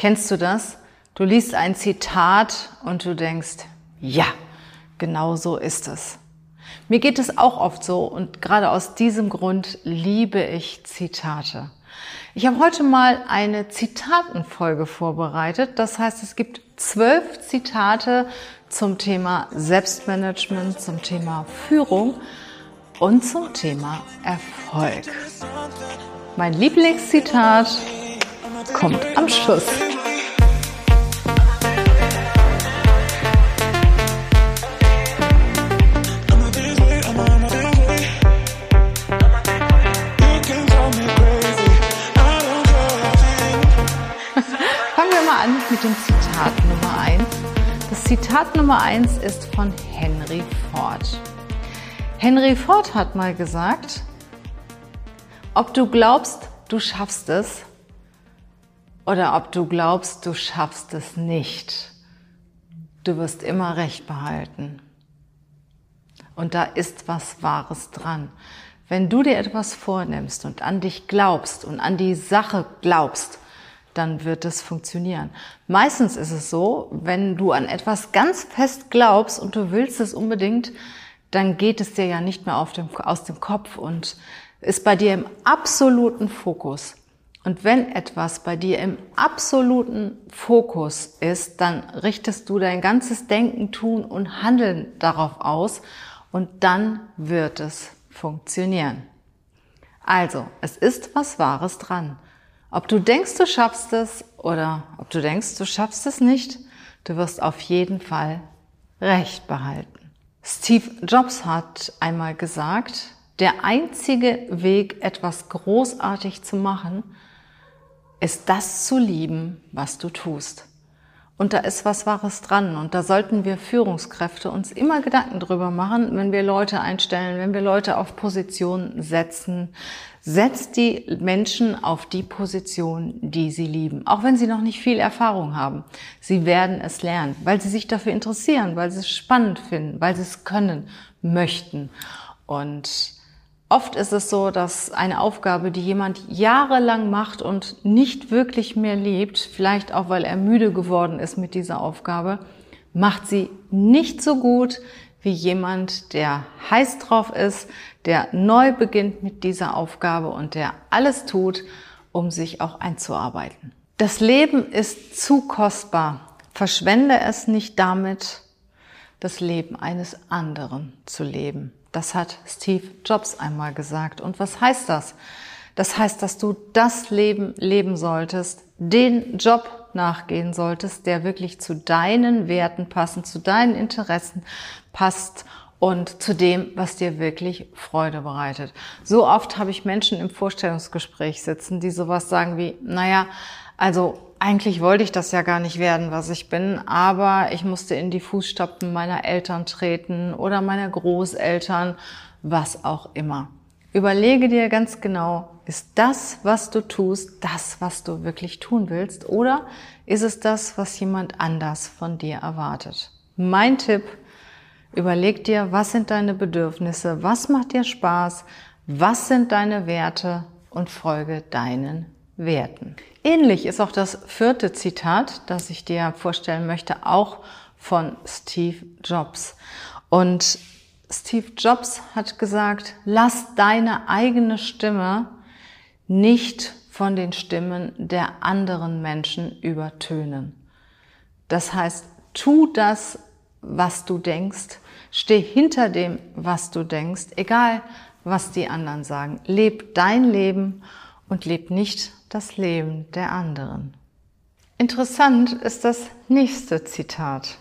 Kennst du das? Du liest ein Zitat und du denkst, ja, genau so ist es. Mir geht es auch oft so und gerade aus diesem Grund liebe ich Zitate. Ich habe heute mal eine Zitatenfolge vorbereitet. Das heißt, es gibt 12 Zitate zum Thema Selbstmanagement, zum Thema Führung und zum Thema Erfolg. Mein Lieblingszitat kommt am Schluss. Fangen wir mal an mit dem Zitat Nummer 1. Das Zitat Nummer 1 ist von Henry Ford. Henry Ford hat mal gesagt, ob du glaubst, du schaffst es oder ob du glaubst, du schaffst es nicht, du wirst immer Recht behalten. Und da ist was Wahres dran. Wenn du dir etwas vornimmst und an dich glaubst und an die Sache glaubst, dann wird es funktionieren. Meistens ist es so, wenn du an etwas ganz fest glaubst und du willst es unbedingt, dann geht es dir ja nicht mehr aus dem Kopf und ist bei dir im absoluten Fokus. Und wenn etwas bei dir im absoluten Fokus ist, dann richtest du dein ganzes Denken, Tun und Handeln darauf aus und dann wird es funktionieren. Also, es ist was Wahres dran. Ob du denkst, du schaffst es oder ob du denkst, du schaffst es nicht, du wirst auf jeden Fall Recht behalten. Steve Jobs hat einmal gesagt, der einzige Weg, etwas großartig zu machen, ist das zu lieben, was du tust. Und da ist was Wahres dran. Und da sollten wir Führungskräfte uns immer Gedanken drüber machen, wenn wir Leute einstellen, wenn wir Leute auf Positionen setzen. Setzt die Menschen auf die Position, die sie lieben. Auch wenn sie noch nicht viel Erfahrung haben. Sie werden es lernen, weil sie sich dafür interessieren, weil sie es spannend finden, weil sie es können, möchten. Und oft ist es so, dass eine Aufgabe, die jemand jahrelang macht und nicht wirklich mehr liebt, vielleicht auch, weil er müde geworden ist mit dieser Aufgabe, macht sie nicht so gut wie jemand, der heiß drauf ist, der neu beginnt mit dieser Aufgabe und der alles tut, um sich auch einzuarbeiten. Das Leben ist zu kostbar. Verschwende es nicht damit, das Leben eines anderen zu leben. Das hat Steve Jobs einmal gesagt. Und was heißt das? Das heißt, dass du das Leben leben solltest, den Job nachgehen solltest, der wirklich zu deinen Werten passt, zu deinen Interessen passt und zu dem, was dir wirklich Freude bereitet. So oft habe ich Menschen im Vorstellungsgespräch sitzen, die sowas sagen wie, naja, also eigentlich wollte ich das ja gar nicht werden, was ich bin, aber ich musste in die Fußstapfen meiner Eltern treten oder meiner Großeltern, was auch immer. Überlege dir ganz genau, ist das, was du tust, das, was du wirklich tun willst, oder ist es das, was jemand anders von dir erwartet? Mein Tipp: Überleg dir, was sind deine Bedürfnisse, was macht dir Spaß, was sind deine Werte und folge deinen Werten. Ähnlich ist auch das 4. Zitat, das ich dir vorstellen möchte, auch von Steve Jobs. Und Steve Jobs hat gesagt, lass deine eigene Stimme nicht von den Stimmen der anderen Menschen übertönen. Das heißt, tu das, was du denkst, steh hinter dem, was du denkst, egal was die anderen sagen. Leb dein Leben und leb nicht das Leben der anderen. Interessant ist das nächste Zitat.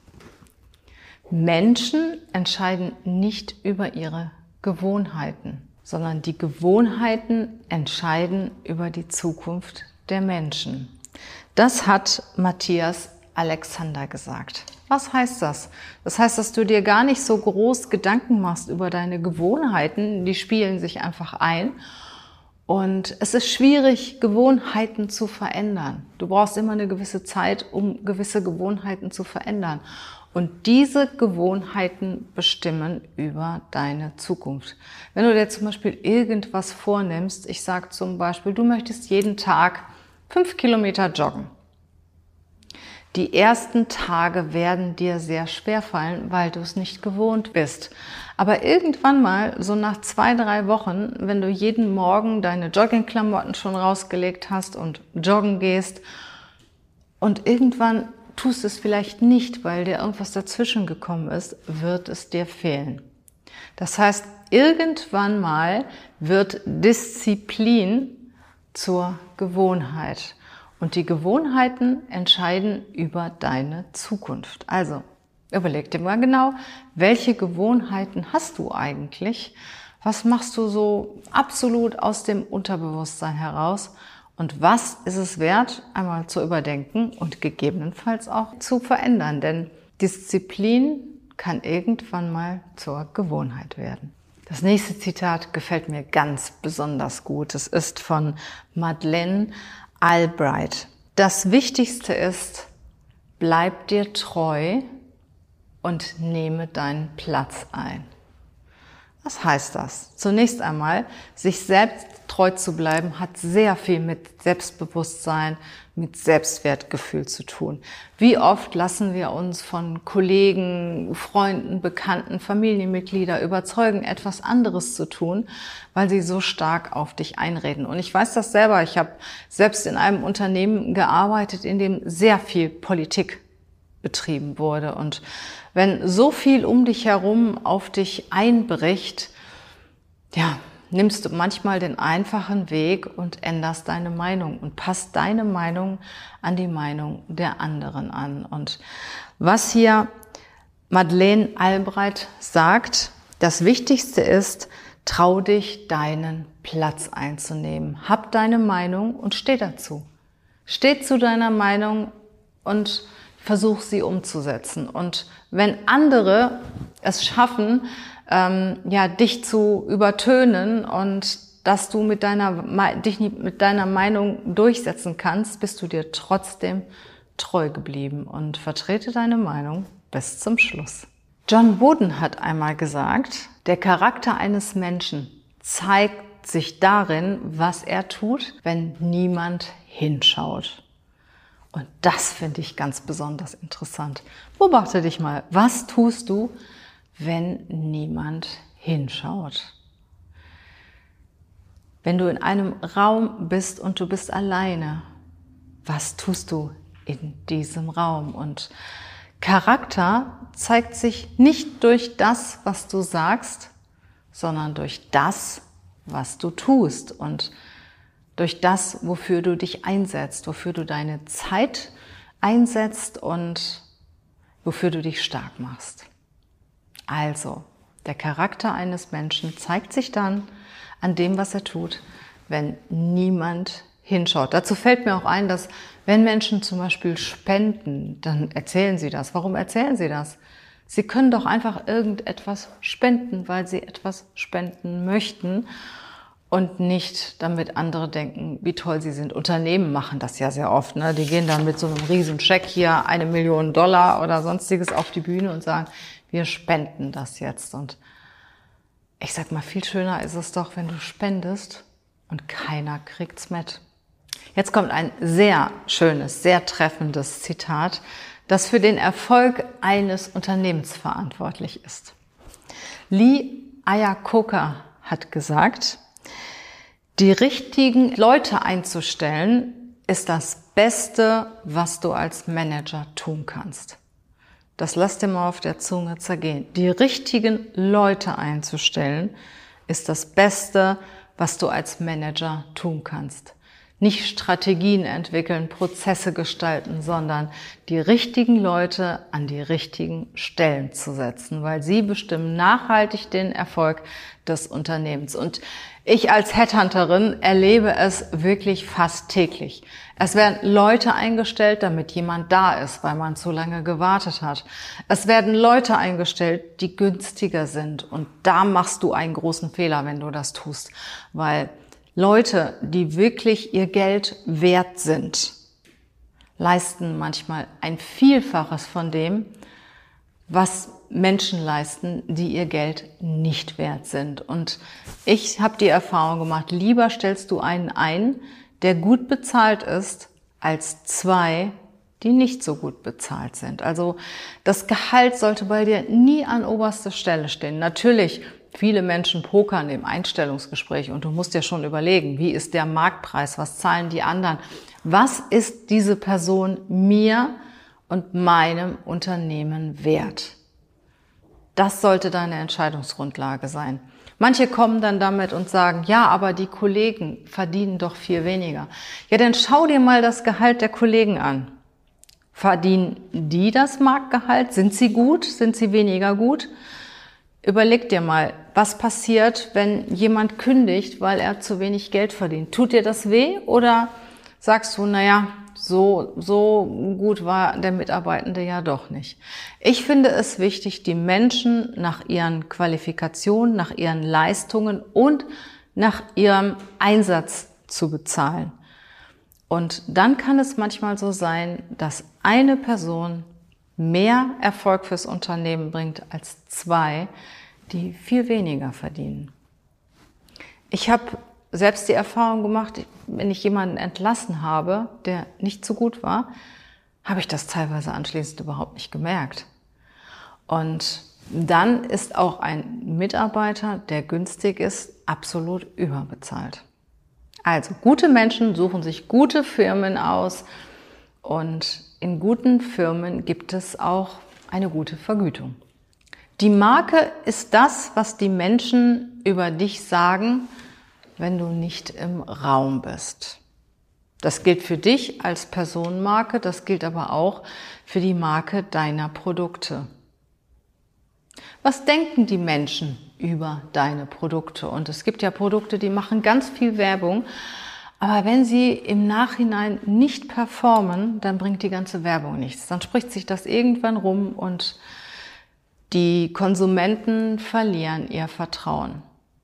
Menschen entscheiden nicht über ihre Gewohnheiten, sondern die Gewohnheiten entscheiden über die Zukunft der Menschen. Das hat Matthias Alexander gesagt. Was heißt das? Das heißt, dass du dir gar nicht so groß Gedanken machst über deine Gewohnheiten, die spielen sich einfach ein. Und es ist schwierig, Gewohnheiten zu verändern. Du brauchst immer eine gewisse Zeit, um gewisse Gewohnheiten zu verändern. Und diese Gewohnheiten bestimmen über deine Zukunft. Wenn du dir zum Beispiel irgendwas vornimmst, ich sage zum Beispiel, du möchtest jeden Tag 5 Kilometer joggen. Die ersten Tage werden dir sehr schwer fallen, weil du es nicht gewohnt bist. Aber irgendwann mal, so nach 2-3 Wochen, wenn du jeden Morgen deine Joggingklamotten schon rausgelegt hast und joggen gehst und irgendwann tust es vielleicht nicht, weil dir irgendwas dazwischen gekommen ist, wird es dir fehlen. Das heißt, irgendwann mal wird Disziplin zur Gewohnheit. Und die Gewohnheiten entscheiden über deine Zukunft. Also, überleg dir mal genau, welche Gewohnheiten hast du eigentlich? Was machst du so absolut aus dem Unterbewusstsein heraus? Und was ist es wert, einmal zu überdenken und gegebenenfalls auch zu verändern? Denn Disziplin kann irgendwann mal zur Gewohnheit werden. Das nächste Zitat gefällt mir ganz besonders gut. Es ist von Madeleine Albright. Das Wichtigste ist, bleib dir treu und nehme deinen Platz ein. Was heißt das? Zunächst einmal, sich selbst treu zu bleiben, hat sehr viel mit Selbstbewusstsein, mit Selbstwertgefühl zu tun. Wie oft lassen wir uns von Kollegen, Freunden, Bekannten, Familienmitgliedern überzeugen, etwas anderes zu tun, weil sie so stark auf dich einreden. Und ich weiß das selber. Ich habe selbst in einem Unternehmen gearbeitet, in dem sehr viel Politik betrieben wurde. Und wenn so viel um dich herum auf dich einbricht, ja, nimmst du manchmal den einfachen Weg und änderst deine Meinung und passt deine Meinung an die Meinung der anderen an. Und was hier Madeleine Albright sagt, das Wichtigste ist, trau dich, deinen Platz einzunehmen. Hab deine Meinung und steh dazu. Steh zu deiner Meinung und versuch sie umzusetzen. Und wenn andere es schaffen, dich zu übertönen und dass du dich nicht mit deiner Meinung durchsetzen kannst, bist du dir trotzdem treu geblieben und vertrete deine Meinung bis zum Schluss. John Wooden hat einmal gesagt, der Charakter eines Menschen zeigt sich darin, was er tut, wenn niemand hinschaut. Und das finde ich ganz besonders interessant. Beobachte dich mal, was tust du, wenn niemand hinschaut? Wenn du in einem Raum bist und du bist alleine, was tust du in diesem Raum? Und Charakter zeigt sich nicht durch das, was du sagst, sondern durch das, was du tust und durch das, wofür du dich einsetzt, wofür du deine Zeit einsetzt und wofür du dich stark machst. Also, der Charakter eines Menschen zeigt sich dann an dem, was er tut, wenn niemand hinschaut. Dazu fällt mir auch ein, dass wenn Menschen zum Beispiel spenden, dann erzählen sie das. Warum erzählen sie das? Sie können doch einfach irgendetwas spenden, weil sie etwas spenden möchten. Und nicht, damit andere denken, wie toll sie sind. Unternehmen machen das ja sehr oft. Ne? Die gehen dann mit so einem riesen Scheck hier $1 Million oder sonstiges auf die Bühne und sagen, wir spenden das jetzt. Und ich sag mal, viel schöner ist es doch, wenn du spendest und keiner kriegt's mit. Jetzt kommt ein sehr schönes, sehr treffendes Zitat, das für den Erfolg eines Unternehmens verantwortlich ist. Lee Iacocca hat gesagt, die richtigen Leute einzustellen, ist das Beste, was du als Manager tun kannst. Das lass dir mal auf der Zunge zergehen. Die richtigen Leute einzustellen, ist das Beste, was du als Manager tun kannst. Nicht Strategien entwickeln, Prozesse gestalten, sondern die richtigen Leute an die richtigen Stellen zu setzen, weil sie bestimmen nachhaltig den Erfolg des Unternehmens. Und ich als Headhunterin erlebe es wirklich fast täglich. Es werden Leute eingestellt, damit jemand da ist, weil man zu lange gewartet hat. Es werden Leute eingestellt, die günstiger sind. Und da machst du einen großen Fehler, wenn du das tust. Weil Leute, die wirklich ihr Geld wert sind, leisten manchmal ein Vielfaches von dem, was Menschen leisten, die ihr Geld nicht wert sind. Und ich habe die Erfahrung gemacht, lieber stellst du einen ein, der gut bezahlt ist, als 2, die nicht so gut bezahlt sind. Also das Gehalt sollte bei dir nie an oberster Stelle stehen. Natürlich, viele Menschen pokern im Einstellungsgespräch und du musst dir schon überlegen, wie ist der Marktpreis, was zahlen die anderen, was ist diese Person mir und meinem Unternehmen wert. Das sollte deine Entscheidungsgrundlage sein. Manche kommen dann damit und sagen, ja, aber die Kollegen verdienen doch viel weniger. Ja, dann schau dir mal das Gehalt der Kollegen an. Verdienen die das Marktgehalt? Sind sie gut? Sind sie weniger gut? Überleg dir mal, was passiert, wenn jemand kündigt, weil er zu wenig Geld verdient. Tut dir das weh oder sagst du, naja, so gut war der Mitarbeitende ja doch nicht. Ich finde es wichtig, die Menschen nach ihren Qualifikationen, nach ihren Leistungen und nach ihrem Einsatz zu bezahlen. Und dann kann es manchmal so sein, dass eine Person mehr Erfolg fürs Unternehmen bringt als zwei, die viel weniger verdienen. Ich habe selbst die Erfahrung gemacht, wenn ich jemanden entlassen habe, der nicht so gut war, habe ich das teilweise anschließend überhaupt nicht gemerkt. Und dann ist auch ein Mitarbeiter, der günstig ist, absolut überbezahlt. Also gute Menschen suchen sich gute Firmen aus und in guten Firmen gibt es auch eine gute Vergütung. Die Marke ist das, was die Menschen über dich sagen, wenn du nicht im Raum bist. Das gilt für dich als Personenmarke, das gilt aber auch für die Marke deiner Produkte. Was denken die Menschen über deine Produkte? Und es gibt ja Produkte, die machen ganz viel Werbung, aber wenn sie im Nachhinein nicht performen, dann bringt die ganze Werbung nichts. Dann spricht sich das irgendwann rum und die Konsumenten verlieren ihr Vertrauen.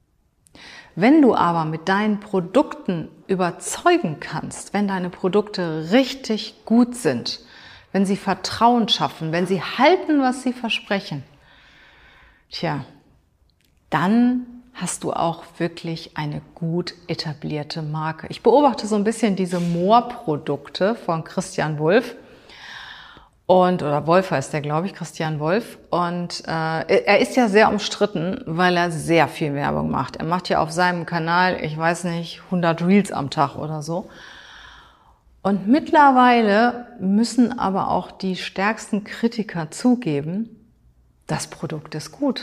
Wenn du aber mit deinen Produkten überzeugen kannst, wenn deine Produkte richtig gut sind, wenn sie Vertrauen schaffen, wenn sie halten, was sie versprechen, dann hast du auch wirklich eine gut etablierte Marke. Ich beobachte so ein bisschen diese Moor-Produkte von Christian Wulff. Oder Wolf heißt der, glaube ich, Christian Wolf. Und er ist ja sehr umstritten, weil er sehr viel Werbung macht. Er macht ja auf seinem Kanal, ich weiß nicht, 100 Reels am Tag oder so. Und mittlerweile müssen aber auch die stärksten Kritiker zugeben, das Produkt ist gut.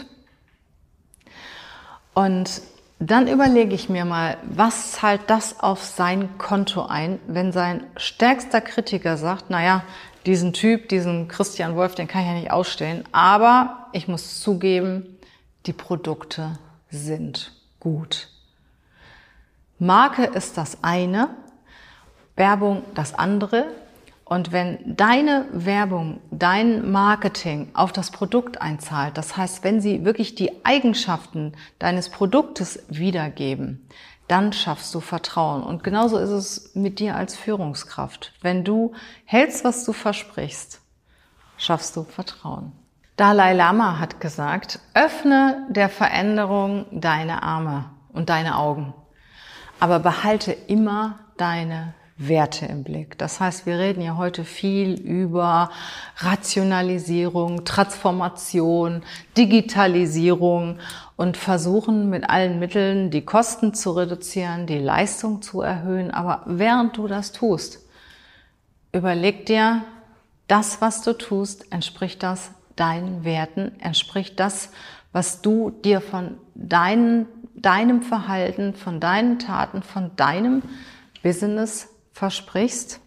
Und dann überlege ich mir mal, was zahlt das auf sein Konto ein, wenn sein stärkster Kritiker sagt, naja, diesen Typ, diesen Christian Wulff, den kann ich ja nicht ausstehen, aber ich muss zugeben, die Produkte sind gut. Marke ist das eine, Werbung das andere. Und wenn deine Werbung, dein Marketing auf das Produkt einzahlt, das heißt, wenn sie wirklich die Eigenschaften deines Produktes wiedergeben, dann schaffst du Vertrauen. Und genauso ist es mit dir als Führungskraft. Wenn du hältst, was du versprichst, schaffst du Vertrauen. Dalai Lama hat gesagt, öffne der Veränderung deine Arme und deine Augen, aber behalte immer deine Werte im Blick. Das heißt, wir reden ja heute viel über Rationalisierung, Transformation, Digitalisierung und versuchen mit allen Mitteln die Kosten zu reduzieren, die Leistung zu erhöhen. Aber während du das tust, überleg dir, das, was du tust, entspricht das deinen Werten, entspricht das, was du dir von deinem Verhalten, von deinen Taten, von deinem Business versprichst.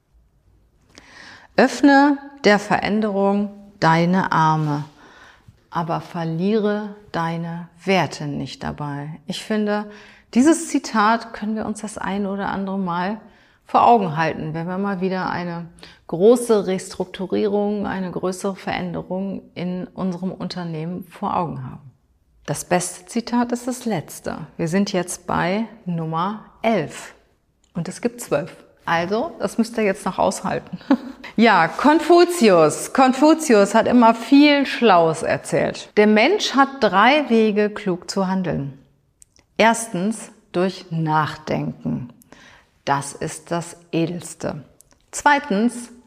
Öffne der Veränderung deine Arme, aber verliere deine Werte nicht dabei. Ich finde, dieses Zitat können wir uns das ein oder andere Mal vor Augen halten, wenn wir mal wieder eine große Restrukturierung, eine größere Veränderung in unserem Unternehmen vor Augen haben. Das beste Zitat ist das letzte. Wir sind jetzt bei Nummer 11. Und es gibt 12. Also, das müsst ihr jetzt noch aushalten. Ja, Konfuzius. Konfuzius hat immer viel Schlaues erzählt. Der Mensch hat 3 Wege, klug zu handeln. Erstens, durch Nachdenken. Das ist das Edelste. Zweitens,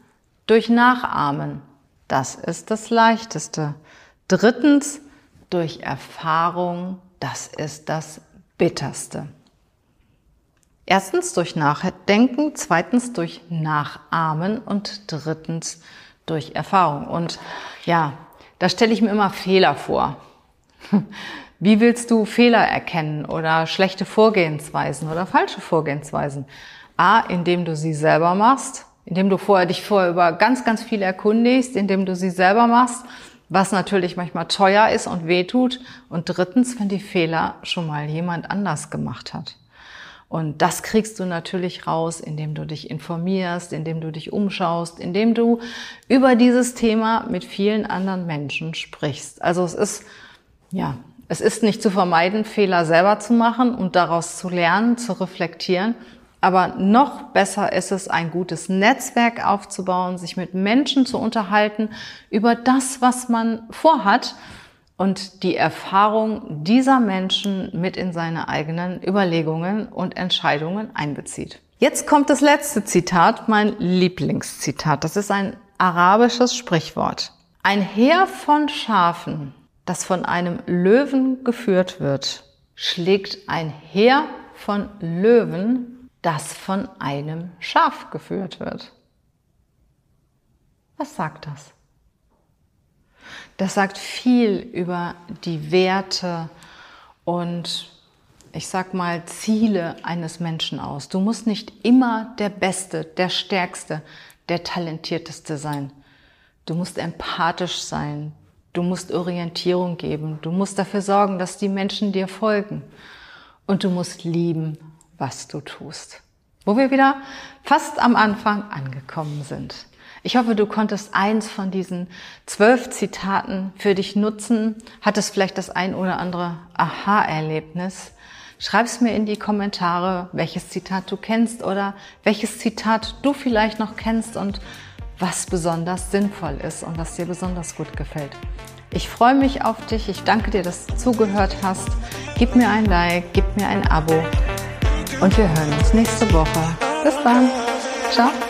durch Nachahmen. Das ist das Leichteste. Drittens, durch Erfahrung. Das ist das Bitterste. Erstens durch Nachdenken, zweitens durch Nachahmen und drittens durch Erfahrung. Und ja, da stelle ich mir immer Fehler vor. Wie willst du Fehler erkennen oder schlechte Vorgehensweisen oder falsche Vorgehensweisen? A, indem du sie selber machst, indem du dich vorher über ganz, ganz viel erkundigst, indem du sie selber machst, was natürlich manchmal teuer ist und wehtut. Und drittens, wenn die Fehler schon mal jemand anders gemacht hat. Und das kriegst du natürlich raus, indem du dich informierst, indem du dich umschaust, indem du über dieses Thema mit vielen anderen Menschen sprichst. Also es ist nicht zu vermeiden, Fehler selber zu machen und daraus zu lernen, zu reflektieren. Aber noch besser ist es, ein gutes Netzwerk aufzubauen, sich mit Menschen zu unterhalten über das, was man vorhat und die Erfahrung dieser Menschen mit in seine eigenen Überlegungen und Entscheidungen einbezieht. Jetzt kommt das letzte Zitat, mein Lieblingszitat. Das ist ein arabisches Sprichwort. Ein Heer von Schafen, das von einem Löwen geführt wird, schlägt ein Heer von Löwen, das von einem Schaf geführt wird. Was sagt das? Das sagt viel über die Werte und ich sag mal Ziele eines Menschen aus. Du musst nicht immer der Beste, der Stärkste, der Talentierteste sein. Du musst empathisch sein. Du musst Orientierung geben. Du musst dafür sorgen, dass die Menschen dir folgen. Und du musst lieben, was du tust. Wo wir wieder fast am Anfang angekommen sind. Ich hoffe, du konntest eins von diesen 12 Zitaten für dich nutzen. Hattest vielleicht das ein oder andere Aha-Erlebnis. Schreib's mir in die Kommentare, welches Zitat du kennst oder welches Zitat du vielleicht noch kennst und was besonders sinnvoll ist und was dir besonders gut gefällt. Ich freue mich auf dich. Ich danke dir, dass du zugehört hast. Gib mir ein Like, gib mir ein Abo und wir hören uns nächste Woche. Bis dann. Ciao.